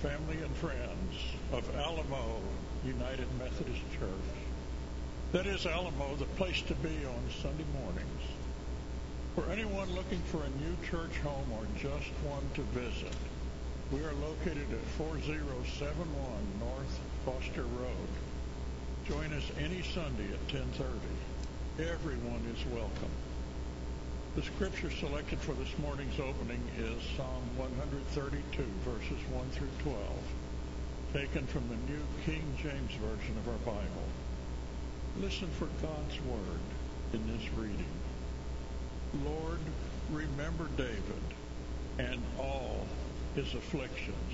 family and friends of Alamo United Methodist Church. That is Alamo, the place to be on Sunday mornings. For anyone looking for a new church home or just one to visit, we are located at 4071 North Foster Road. Join us any Sunday at 10:30. Everyone is welcome. The scripture selected for this morning's opening is Psalm 132, verses 1 through 12, taken from the New King James Version of our Bible. Listen for God's word in this reading. Lord, remember David and all his afflictions,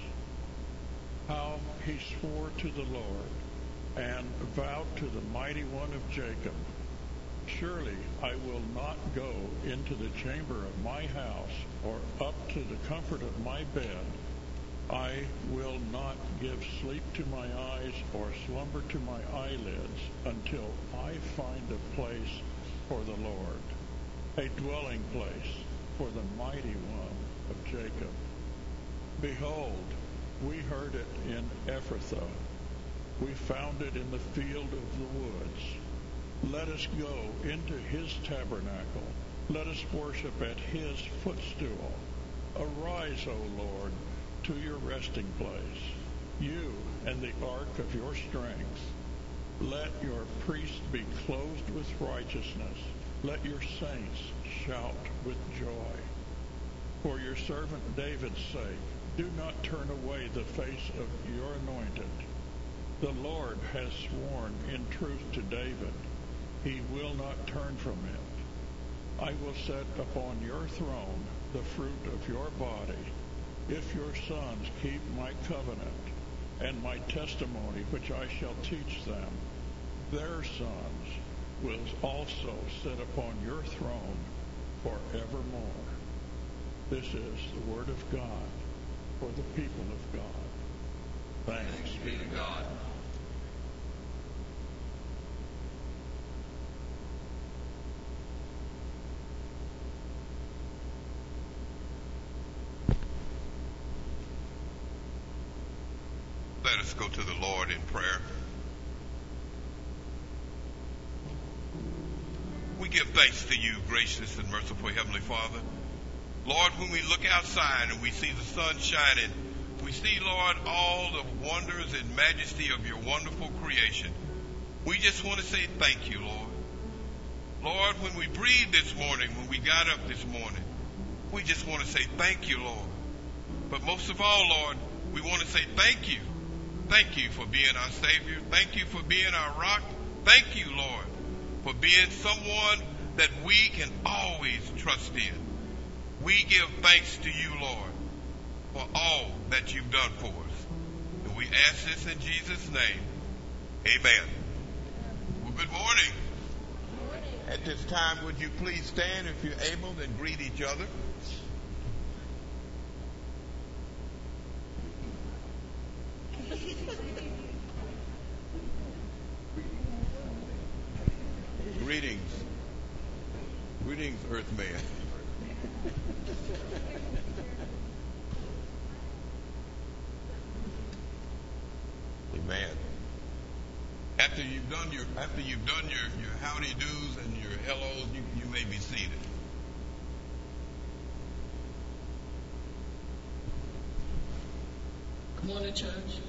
how he swore to the Lord and vowed to the Mighty One of Jacob, surely I will not go into the chamber of my house or up to the comfort of my bed. I will not give sleep to my eyes or slumber to my eyelids until I find a place for the Lord, a dwelling place for the Mighty One of Jacob. Behold, we heard it in Ephrathah. We found it in the field of the woods. Let us go into his tabernacle. Let us worship at his footstool. Arise, O Lord, to your resting place, you and the ark of your strength. Let your priests be clothed with righteousness. Let your saints shout with joy. For your servant David's sake, do not turn away the face of your anointed. The Lord has sworn in truth to David. He will not turn from it. I will set upon your throne the fruit of your body, if your sons keep my covenant and my testimony which I shall teach them. Their sons will also sit upon your throne forevermore. This is the word of God for the people of God. Thanks be to God. Let us go to the Lord in prayer. We give thanks to you, gracious and merciful Heavenly Father. Lord, when we look outside and we see the sun shining, we see, Lord, all the wonders and majesty of your wonderful creation. We just want to say thank you, Lord. Lord, when we breathed this morning, when we got up this morning, we just want to say thank you, Lord. But most of all, Lord, we want to say thank you. Thank you for being our Savior. Thank you for being our rock. Thank you, Lord, for being someone that we can always trust in. We give thanks to you, Lord, for all that you've done for us. And we ask this in Jesus' name. Amen. Well, good morning. At this time, would you please stand if you're able and greet each other? Greetings. Greetings, Earthman. Amen. After you've done your howdy do's and your hellos, you may be seated. Good morning, church.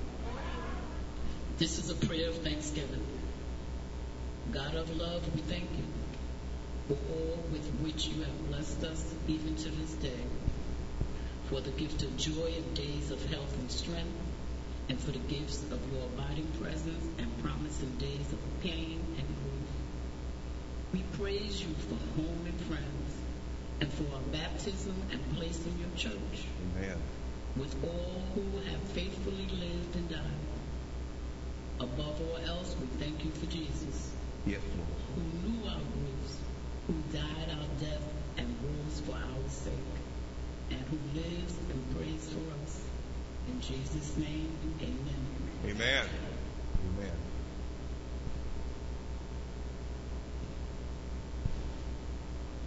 This is a prayer of thanksgiving. God of love, we thank you for all with which you have blessed us even to this day, for the gift of joy of days of health and strength, and for the gifts of your abiding presence and promise in days of pain and grief. We praise you for home and friends, and for our baptism and place in your church. Amen. With all who have faithfully lived and died. Above all else, we thank you for Jesus. Yes, Lord. Who knew our griefs, who died our death and rose for our sake, and who lives and prays for us. In Jesus' name, amen. Amen. Amen.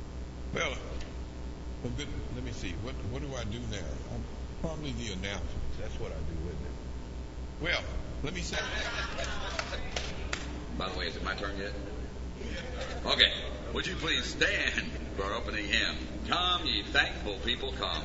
Well, good. Let me see. What do I do now? Probably the announcements. That's what I do with it. Well, let me say. By the way, is it my turn yet? Okay. Would you please stand for our opening hymn? Come, ye thankful people, come.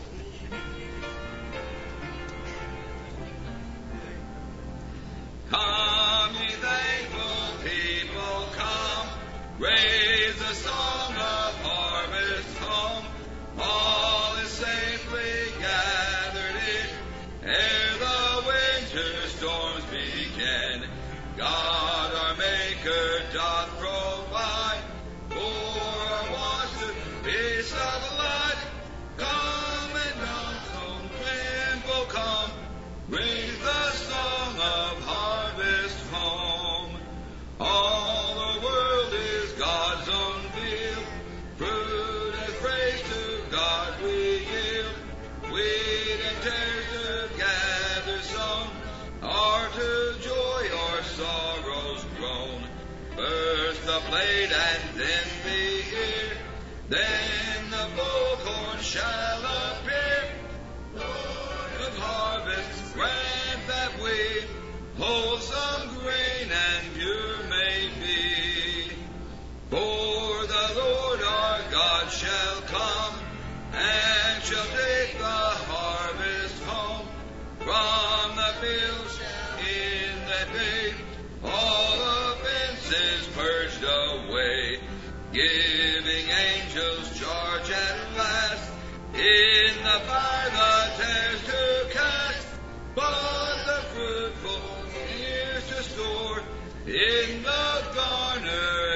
Come, ye thankful people, come. Raise the song of harvest home. All is safely gathered in, ere the winter storms begin. God our Maker doth provide for our wants to be supplied. Come and come, thankful come. Raise the song of harvest home. All the world is God's own field. Fruit and praise to God we yield. Wheat and tares together sown are to joy or sorrows grown. First the blade and then the ear, then the full corn shall appear. Lord of harvest, grant that we wholesome grain and pure may be. For the Lord our God shall come, and shall take the harvest home. From the fields in that day, all offenses purged away, giving angels charge at last, in the fire the tares to cast. But the fruitful years to store in the garner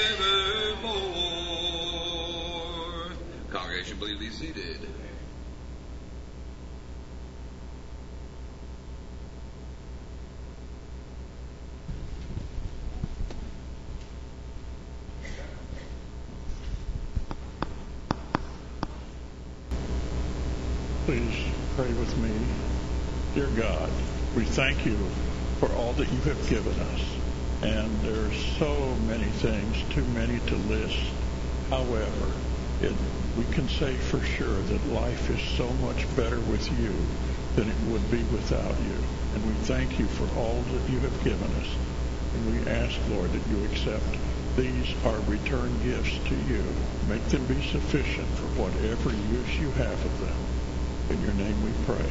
evermore. Congregation, please be seated. Please pray with me. Dear God, we thank you for all that you have given us. And there's so many things, too many to list. However, we can say for sure that life is so much better with you than it would be without you. And we thank you for all that you have given us. And we ask, Lord, that you accept these our return gifts to you. Make them be sufficient for whatever use you have of them. In your name we pray.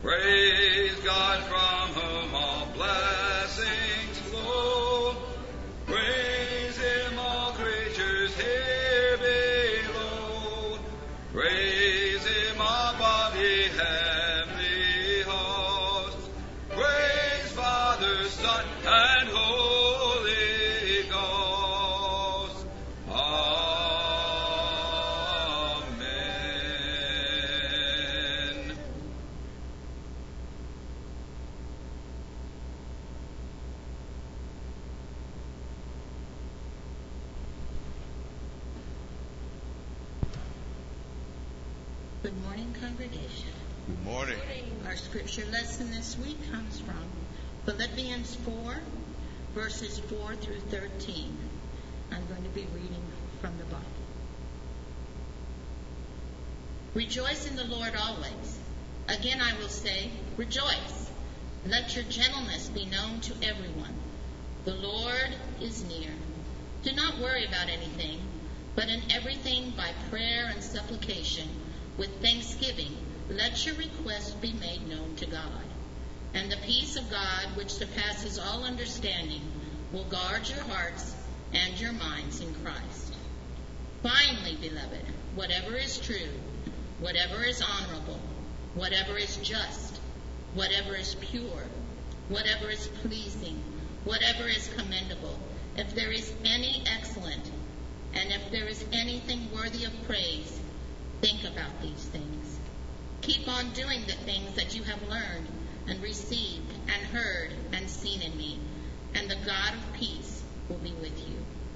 Praise God from whom all blessings flow. Praise Him, all creatures here below. Praise Him above, ye heavenly hosts. Praise Father, Son, and Holy Ghost. Amen. Good morning, congregation. Good morning. Our scripture lesson this week comes from Philippians 4, verses 4 through 13. I'm going to be reading from the Bible. Rejoice in the Lord always. Again I will say, rejoice. Let your gentleness be known to everyone. The Lord is near. Do not worry about anything, but in everything by prayer and supplication, with thanksgiving, let your requests be made known to God. And the peace of God, which surpasses all understanding, will guard your hearts and your minds in Christ. Finally, beloved, whatever is true, whatever is honorable, whatever is just, whatever is pure, whatever is pleasing, whatever is commendable, if there is any excellent, and if there is anything worthy of praise, think about these things. Keep on doing the things that you have learned and received and heard and seen in me, and the God of peace will be with you.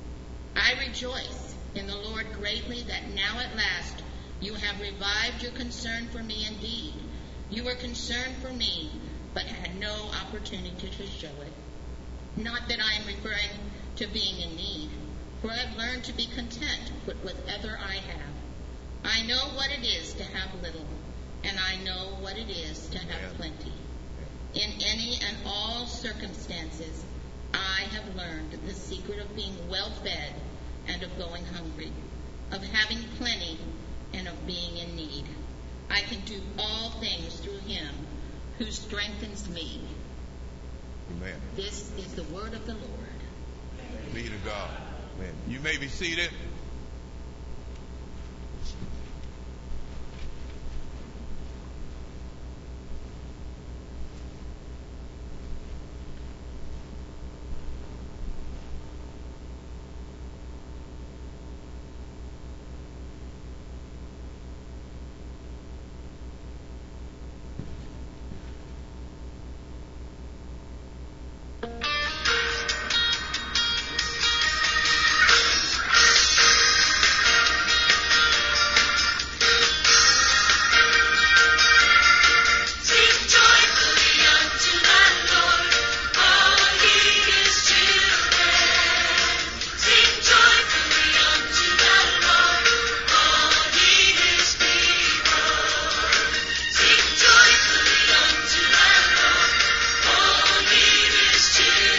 I rejoice in the Lord greatly that now at last you have revived your concern for me indeed. You were concerned for me, but had no opportunity to show it. Not that I am referring to being in need, for I have learned to be content with whatever I have. I know what it is to have little, and I know what it is to have plenty. In any and all circumstances, I have learned the secret of being well fed and of going hungry, of having plenty and of being in need. I can do all things through Him who strengthens me. Amen. This is the word of the Lord. Be to God. Amen. You may be seated. Children.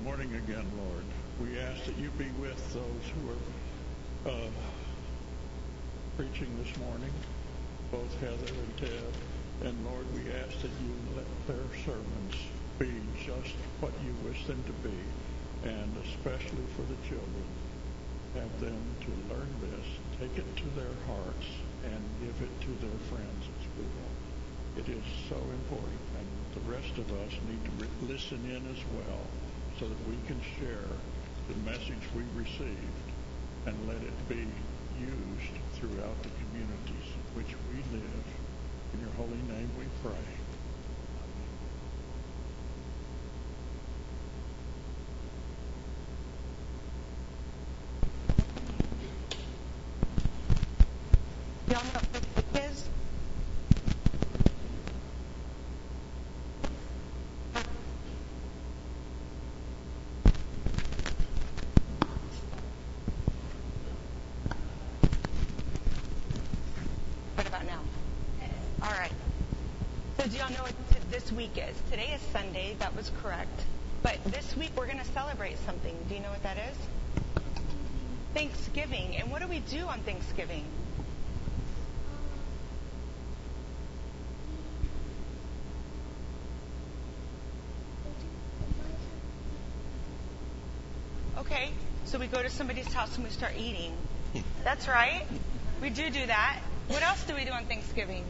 Good morning again, Lord. We ask that you be with those who are preaching this morning, both Heather and Ted. And Lord, we ask that you let their sermons be just what you wish them to be, and especially for the children. Have them to learn this, take it to their hearts, and give it to their friends at school. It is so important, and the rest of us need to listen in as well, so that we can share the message we received and let it be used throughout the communities in which we live. In your holy name we pray. Y'all know what this week is? What about now? All right. So do y'all know what this week is? Today is Sunday. That was correct. But this week we're going to celebrate something. Do you know what that is? Thanksgiving. And what do we do on Thanksgiving? Okay, so we go to somebody's house and we start eating. That's right. We do that. What else do we do on Thanksgiving?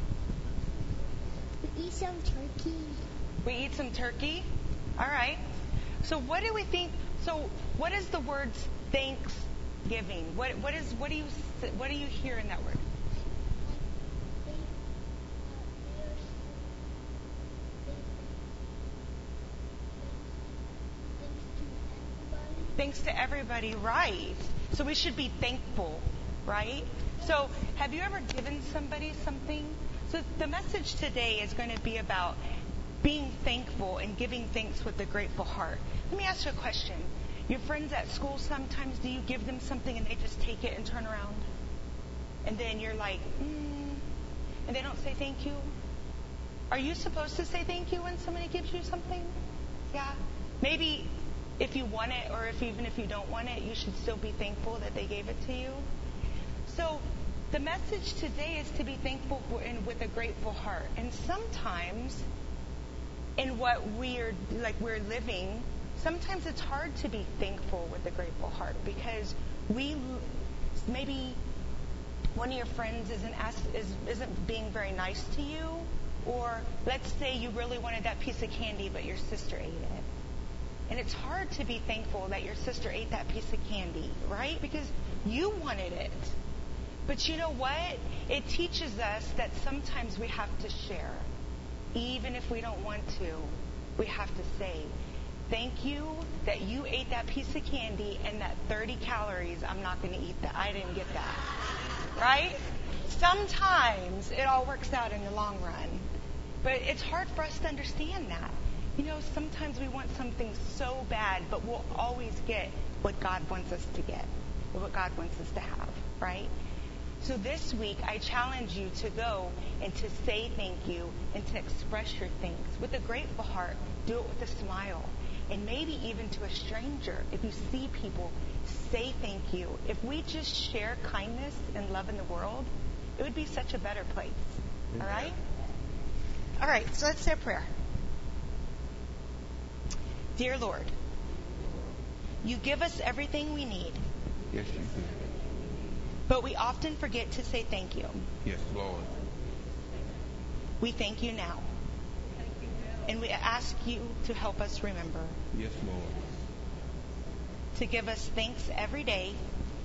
We eat some turkey. We eat some turkey? All right. So what do we think? So what is the word Thanksgiving? What do you hear in that word? Thanks to everybody, right? So we should be thankful, right? So have you ever given somebody something? So the message today is going to be about being thankful and giving thanks with a grateful heart. Let me ask you a question. Your friends at school, sometimes do you give them something and they just take it and turn around? And then you're like, and they don't say thank you? Are you supposed to say thank you when somebody gives you something? Yeah. Maybe if you want it, or even if you don't want it, you should still be thankful that they gave it to you. So the message today is to be thankful and with a grateful heart. And sometimes in what we're living, sometimes it's hard to be thankful with a grateful heart, because maybe one of your friends isn't being very nice to you, or let's say you really wanted that piece of candy but your sister ate it. And it's hard to be thankful that your sister ate that piece of candy, right? Because you wanted it. But you know what? It teaches us that sometimes we have to share. Even if we don't want to, we have to say, thank you that you ate that piece of candy, and that 30 calories, I'm not going to eat that. I didn't get that. Right? Sometimes it all works out in the long run. But it's hard for us to understand that. You know, sometimes we want something so bad, but we'll always get what God wants us to get, or what God wants us to have, right? So this week, I challenge you to go and to say thank you and to express your thanks with a grateful heart. Do it with a smile. And maybe even to a stranger. If you see people, say thank you. If we just share kindness and love in the world, it would be such a better place. All right? All right, so let's say a prayer. Dear Lord, you give us everything we need. Yes, you do. But we often forget to say thank you. Yes, Lord. We thank you now. And we ask you to help us remember. Yes, Lord. To give us thanks every day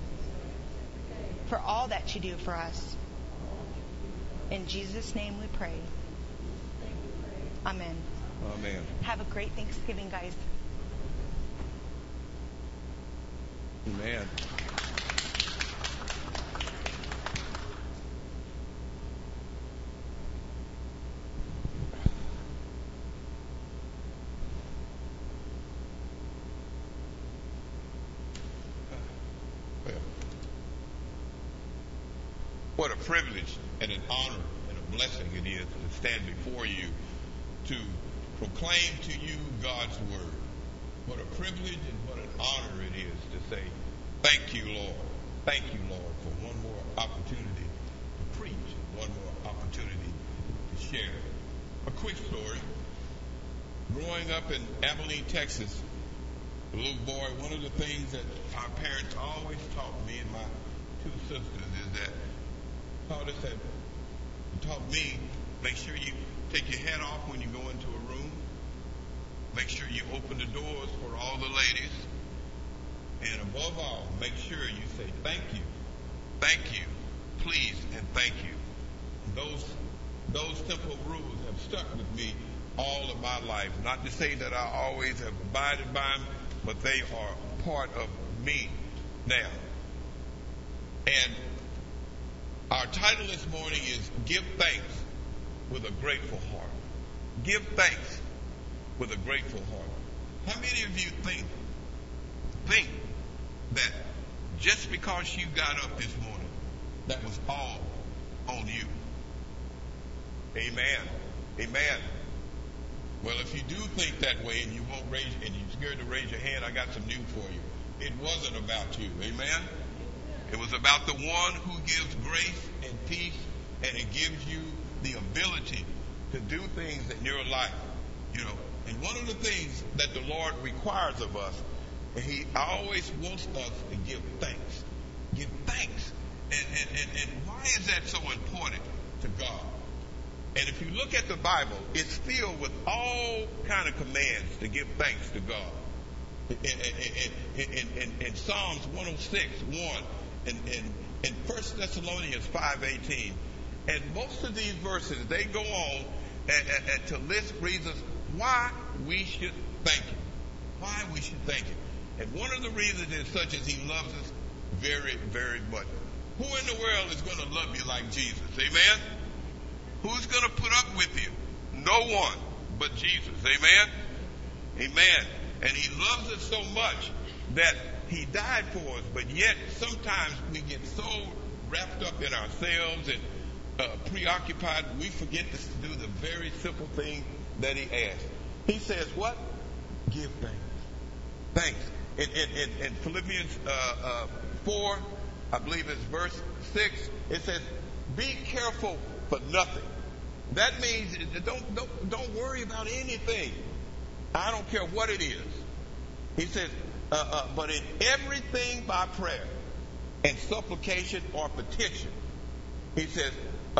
for all that you do for us. In Jesus' name we pray. Amen. Amen. Have a great Thanksgiving, guys. Amen. What a privilege and an honor and a blessing it is to stand before you to proclaim to you God's word. What a privilege and what an honor it is to say, thank you, Lord. Thank you, Lord, for one more opportunity to preach, one more opportunity to share. A quick story. Growing up in Abilene, Texas, a little boy, one of the things that our parents always taught me and my two sisters is that taught me, make sure you take your hat off when you go into a room. Make sure you open the doors for all the ladies. And above all, make sure you say thank you, please, and thank you. Those simple rules have stuck with me all of my life. Not to say that I always have abided by them, but they are part of me now. And our title this morning is Give Thanks with a Grateful Heart. Give thanks with a grateful heart. How many of you think that just because you got up this morning, that was all on you? Amen. Amen. Well, if you do think that way and you're scared to raise your hand, I got some news for you. It wasn't about you. Amen. It was about the one who gives grace and peace, and it gives you the ability to do things in your life. And one of the things that the Lord requires of us, and He always wants us to give thanks. Give thanks. And why is that so important to God? And if you look at the Bible, it's filled with all kind of commands to give thanks to God. In Psalms 106:1 and 1 Thessalonians 5:18, and most of these verses, they go on to list reasons why we should thank Him. Why we should thank Him. And one of the reasons is such as He loves us very, very much. Who in the world is going to love you like Jesus? Amen? Who's going to put up with you? No one but Jesus. Amen? Amen. And He loves us so much that He died for us, but yet sometimes we get so wrapped up in ourselves and preoccupied, we forget to do the very simple thing that He asked. He says what? Give thanks. Thanks. In Philippians 4, I believe it's verse 6, it says, be careful for nothing. That means don't worry about anything. I don't care what it is. He says, but in everything by prayer and supplication or petition, he says,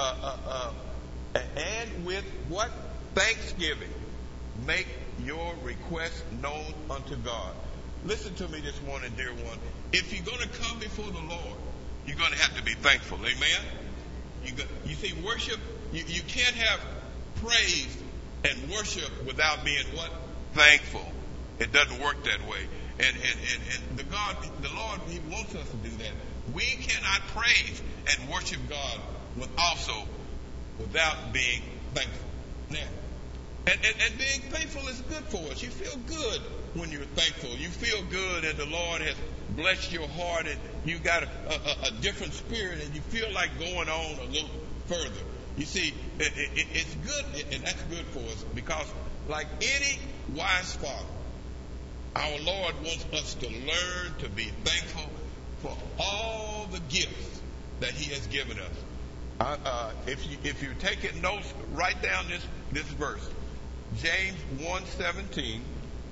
and with what? Thanksgiving, make your request known unto God. Listen to me this morning, dear one. If you're going to come before the Lord, you're going to have to be thankful. Amen? You see, worship, you can't have praise and worship without being what? Thankful. It doesn't work that way. And the Lord, He wants us to do that. We cannot praise and worship God without being thankful. Now, and being thankful is good for us. You feel good when you're thankful. You feel good and the Lord has blessed your heart and you got a different spirit and you feel like going on a little further. You see, it's good, and that's good for us because like any wise father, our Lord wants us to learn to be thankful for all the gifts that He has given us. If you're taking notes, write down this verse, James 1:17,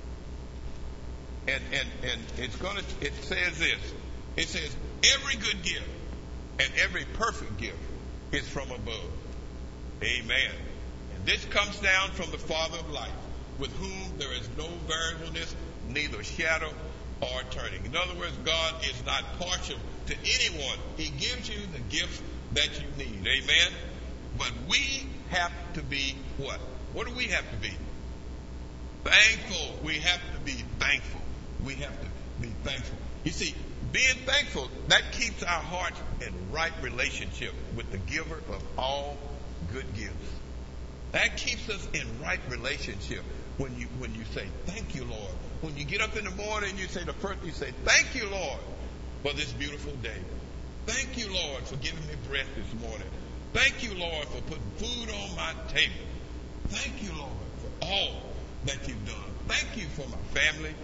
and it says this. It says, every good gift and every perfect gift is from above. Amen. And this comes down from the Father of lights, with whom there is no variableness, neither shadow or turning. In other words, God is not partial to anyone. He gives you the gifts that you need. Amen? But we have to be what? What do we have to be? Thankful. We have to be thankful. We have to be thankful. You see, being thankful, that keeps our hearts in right relationship with the giver of all good gifts. That keeps us in right relationship when you say, thank you, Lord. When you get up in the morning, you say thank you, Lord, for this beautiful day. Thank you, Lord, for giving me breath this morning. Thank you, Lord, for putting food on my table. Thank you, Lord, for all that you've done. Thank you for my family.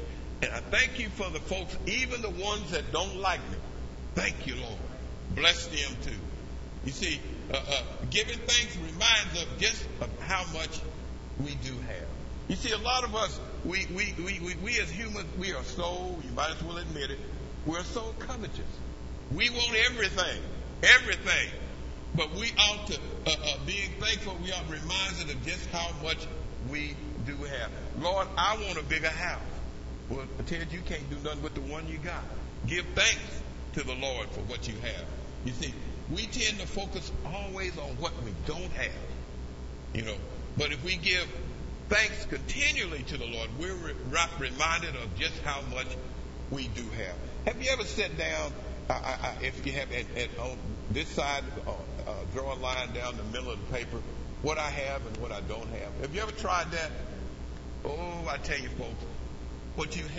And I thank you for the folks, even the ones that don't like me. Thank you, Lord. Bless them too. You see, giving thanks reminds us just of how much we do have. You see, a lot of us, we as humans, we are so, you might as well admit it, we're so covetous. We want everything. But we ought to, being thankful, we are reminded of just how much we do have. Lord, I want a bigger house. Well, Ted, you can't do nothing with the one you got. Give thanks to the Lord for what you have. You see, we tend to focus always on what we don't have. But if we give thanks continually to the Lord, we're reminded of just how much we do have. Have you ever sat down, if you have, on this side, draw a line down the middle of the paper, what I have and what I don't have? Have you ever tried that? Oh, I tell you, folks, what you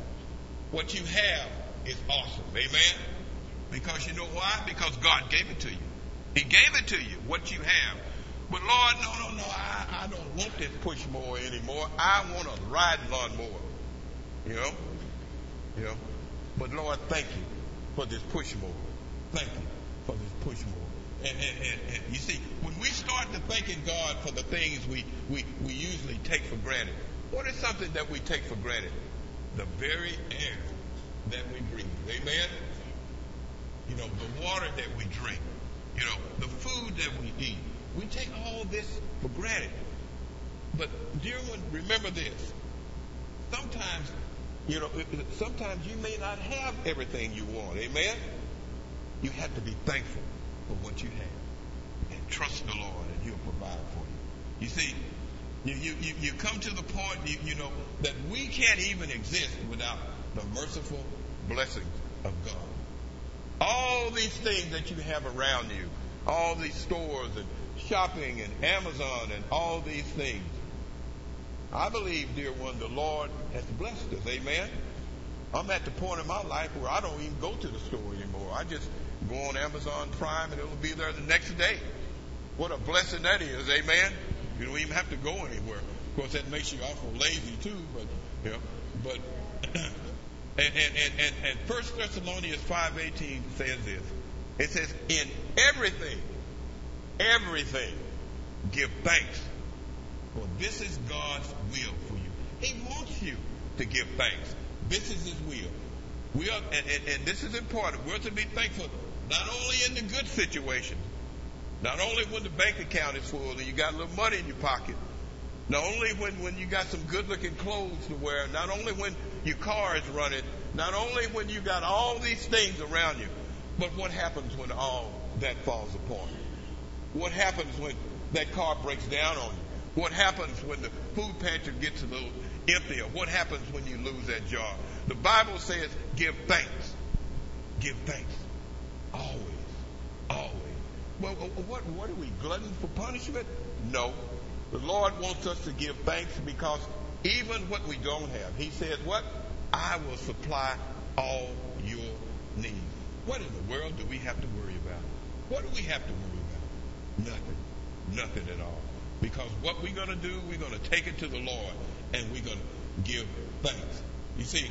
have is awesome. Amen? Because you know why? Because God gave it to you. He gave it to you, what you have. But Lord, no, I don't want this push mower anymore. I want a riding lawnmower. But Lord, thank you for this push mower. Thank you for this push mower. And you see, when we start to thanking God for the things we usually take for granted, what is something that we take for granted? The very air that we breathe. Amen? The water that we drink. The food that we eat. We take all this for granted. But dear one, remember this. Sometimes you may not have everything you want. Amen? You have to be thankful for what you have. And trust the Lord and He'll provide for you. You see, you come to the point, that we can't even exist without the merciful blessings of God. All these things that you have around you, all these stores and shopping and Amazon and all these things. I believe, dear one, the Lord has blessed us. Amen? I'm at the point in my life where I don't even go to the store anymore. I just go on Amazon Prime and it'll be there the next day. What a blessing that is. Amen? You don't even have to go anywhere. Of course, that makes you awful lazy too, but and 1 Thessalonians 5:18 says this. It says, in everything, give thanks. For this is God's will for you. He wants you to give thanks. This is His will. We are, and this is important. We're to be thankful not only in the good situations, not only when the bank account is full and you got a little money in your pocket, not only when you got some good-looking clothes to wear, not only when your car is running, not only when you got all these things around you, but what happens when all that falls apart? What happens when that car breaks down on you? What happens when the food pantry gets a little empty? Or what happens when you lose that job? The Bible says, give thanks. Give thanks. Always. Always. Well, what are we, gluttons for punishment? No. The Lord wants us to give thanks because even what we don't have, He says, what? I will supply all your needs. What in the world do we have to worry about? What do we have to worry about? Nothing. Nothing at all. Because what we're going to do, we're going to take it to the Lord and we're going to give thanks. You see,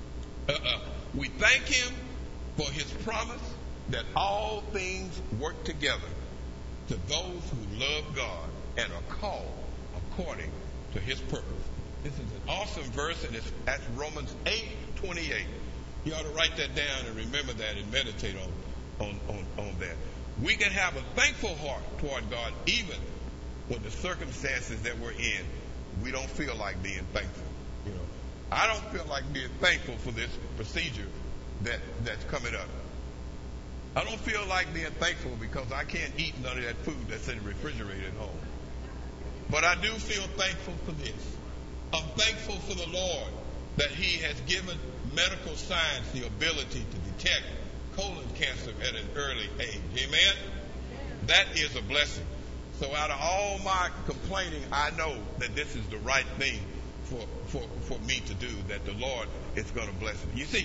we thank Him for His promise that all things work together to those who love God and are called according to His purpose. This is an awesome verse, and that's Romans 8:28. You ought to write that down and remember that and meditate on that. We can have a thankful heart toward God even when the circumstances that we're in, we don't feel like being thankful. I don't feel like being thankful for this procedure that's coming up. I don't feel like being thankful because I can't eat none of that food that's in the refrigerator at home. But I do feel thankful for this. I'm thankful for the Lord that He has given medical science the ability to detect colon cancer at an early age. Amen? That is a blessing. So out of all my complaining, I know that this is the right thing for me to do, that the Lord is going to bless me. You see,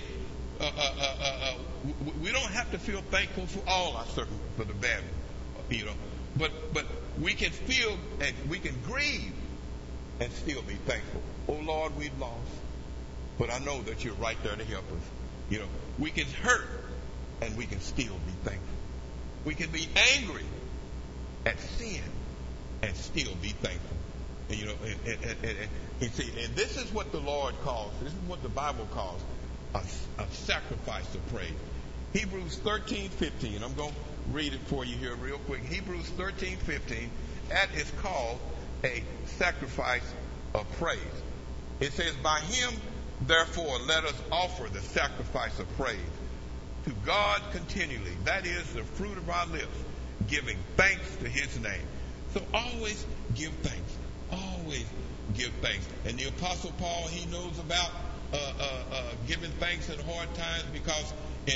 we don't have to feel thankful for all our circumstances, for the bad, but we can feel and we can grieve and still be thankful. Oh Lord, we've lost. but I know that you're right there to help us. You know, we can hurt and we can still be thankful. We can be angry at sin and still be thankful. And, you know, and this is what the Lord calls, this is what the Bible calls a sacrifice of praise. Hebrews 13:15. I'm going to read it for you here real quick. Hebrews 13:15. That is called a sacrifice of praise. It says, by him, therefore, let us offer the sacrifice of praise to God continually. That is the fruit of our lips, giving thanks to his name. So always give thanks. Always give thanks. And the Apostle Paul, he knows about giving thanks in hard times, because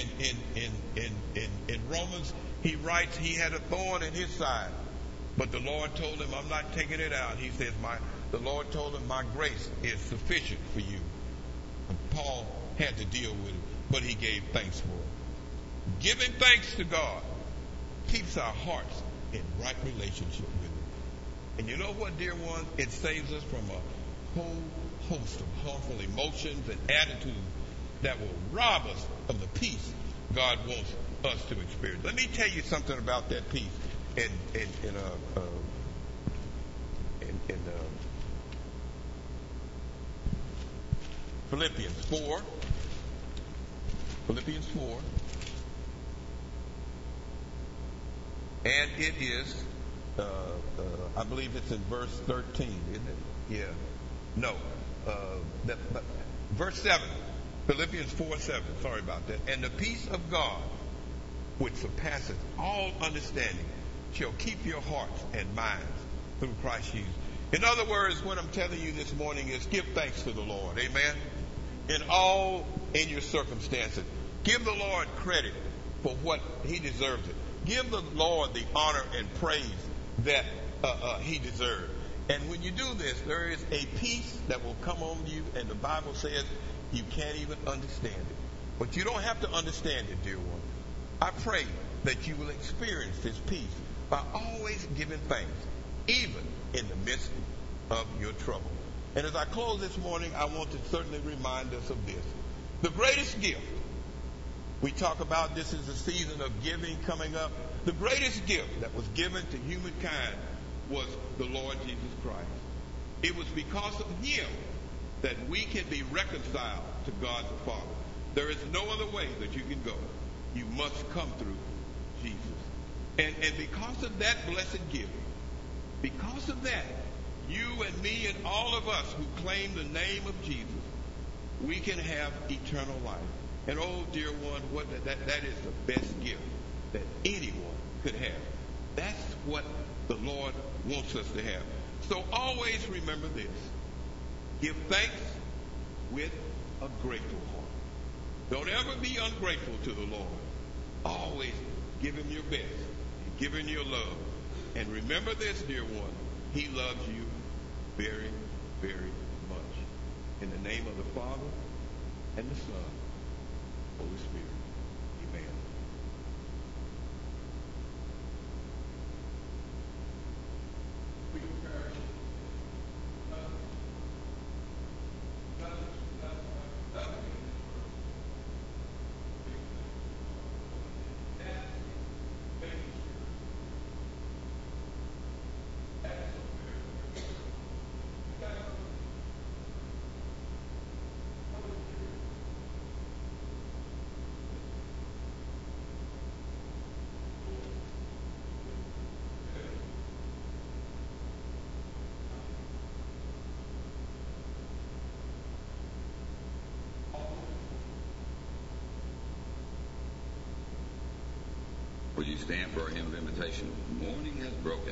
in Romans, he writes he had a thorn in his side. But the Lord told him, I'm not taking it out. He says, the Lord told him, my grace is sufficient for you. And Paul had to deal with it, but he gave thanks for it. Giving thanks to God keeps our hearts in right relationship with him. And you know what, dear ones? It saves us from a whole host of harmful emotions and attitudes that will rob us of the peace God wants us to experience. Let me tell you something about that peace. In Philippians 4, and it is, I believe it's in verse 13, isn't it? Yeah. No. Verse 7. Philippians 4:7. Sorry about that. And the peace of God, which surpasses all understanding, shall keep your hearts and minds through Christ Jesus. In other words, what I'm telling you this morning is give thanks to the Lord. Amen. In your circumstances. Give the Lord credit for what he deserves it. Give the Lord the honor and praise that he deserves. And when you do this, there is a peace that will come on you, and the Bible says you can't even understand it. But you don't have to understand it, dear one. I pray that you will experience this peace by always giving thanks, even in the midst of your trouble. And as I close this morning, I want to certainly remind us of this. The greatest gift, we talk about this is a season of giving coming up. The greatest gift that was given to humankind was the Lord Jesus Christ. It was because of him that we can be reconciled to God the Father. There is no other way that you can go. You must come through Jesus. And because of that blessed gift, because of that, you and me and all of us who claim the name of Jesus, we can have eternal life. And oh, dear one, that is the best gift that anyone could have. That's what the Lord wants us to have. So always remember this. Give thanks with a grateful heart. Don't ever be ungrateful to the Lord. Always give him your best. Give him your love. And remember this, dear one. He loves you very, very much. In the name of the Father and the Son, Holy Spirit. Amen. Would you stand for a hymn of invitation? Morning has broken.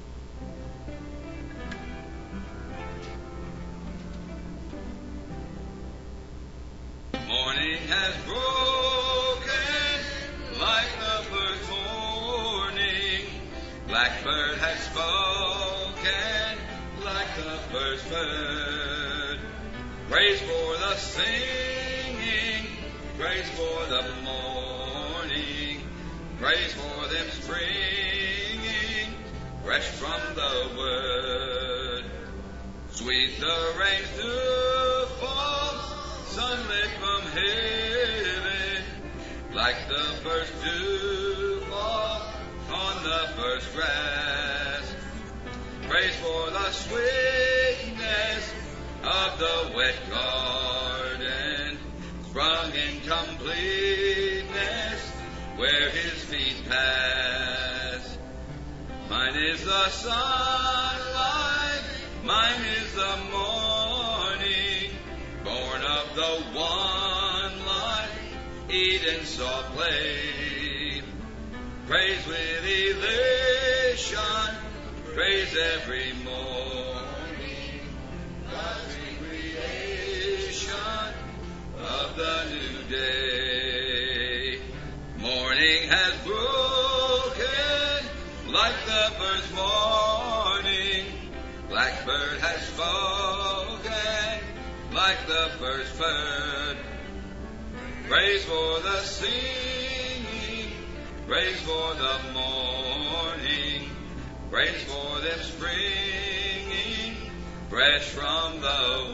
Morning has broken like the first morning. Blackbird has spoken like the first bird. Praise for the singing, praise for the morning. Praise for them springing fresh from the word. Sweet the rains do fall, sunlit from heaven, like the first dew fall on the first grass. Praise for the sweetness of the wet garden, sprung in completeness where his feet pass. Mine is the sunlight, mine is the morning, born of the one light Eden saw play. Praise with elation, praise every morning, God's creation of the new day. Morning has broken like the first morning, blackbird has spoken like the first bird. Praise for the singing, praise for the morning, praise for them springing fresh from the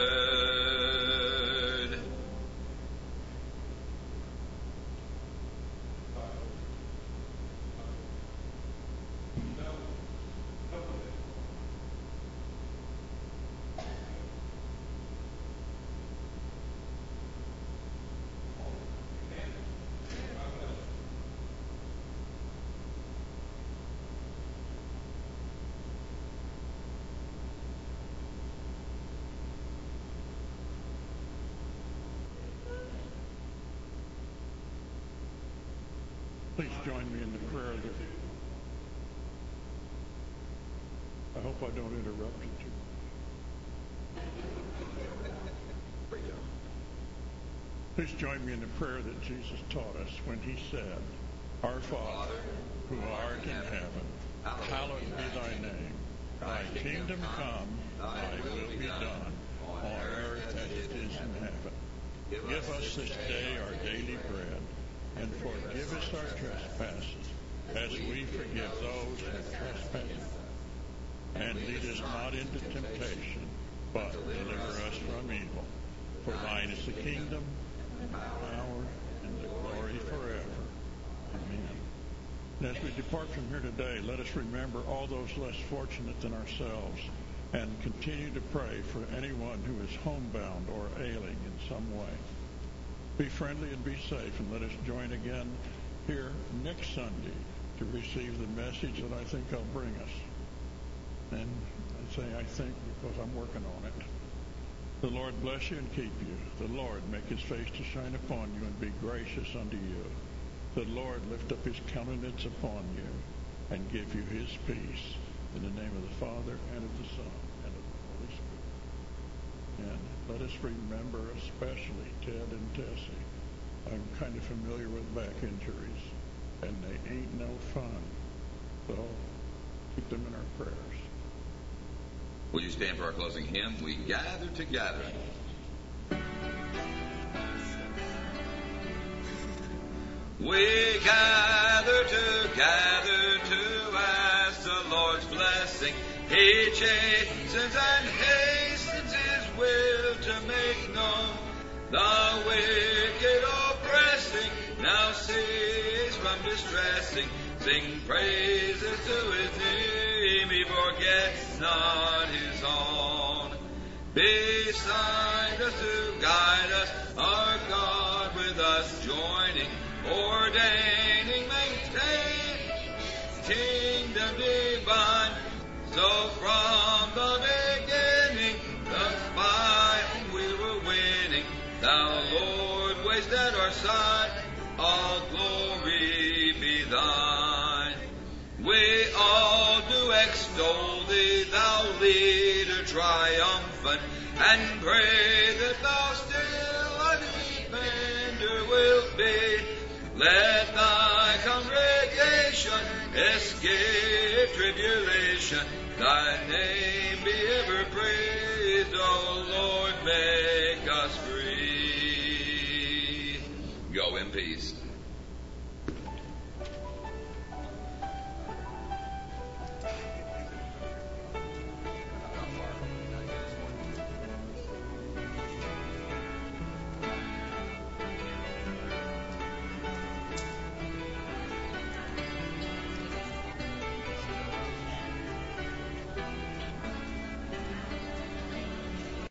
word. Please join me in the prayer. I hope I don't interrupt you too much. Please join me in the prayer that Jesus taught us when he said, Our Father, who art in heaven, hallowed be thy name. Thy kingdom come, thy will be done, on earth as it is in heaven. Give us this day our daily bread, and forgive us our trespasses, as we forgive those who trespass. And lead us not into temptation, but deliver us from evil. For thine is the kingdom, and the power, and the glory forever. Amen. And as we depart from here today, let us remember all those less fortunate than ourselves, and continue to pray for anyone who is homebound or ailing in some way. Be friendly and be safe, and let us join again here next Sunday to receive the message that I think I'll bring us. And I say I think because I'm working on it. The Lord bless you and keep you. The Lord make his face to shine upon you and be gracious unto you. The Lord lift up his countenance upon you and give you his peace. In the name of the Father, and of the Son, and of the Holy Spirit. And let us remember especially Ted and Tessie. I'm kind of familiar with back injuries, and they ain't no fun. So keep them in our prayers. Will you stand for our closing hymn? We gather together. We gather together to ask the Lord's blessing. He chastens and hastens his will to make known the wicked oppressing. Now cease from distressing. Sing praises to his name. He forgets not his own. Beside us to guide us, our God with us joining, ordaining, maintain, kingdom divine. So from the beginning, the fight we were winning. Thou, Lord, wast at our side, all glory be thine. We all do extol thee, thou leader triumphant, and pray that thou still our defender wilt be. Let thy congregation escape tribulation. Thy name be ever praised, O Lord, make us free. Go in peace.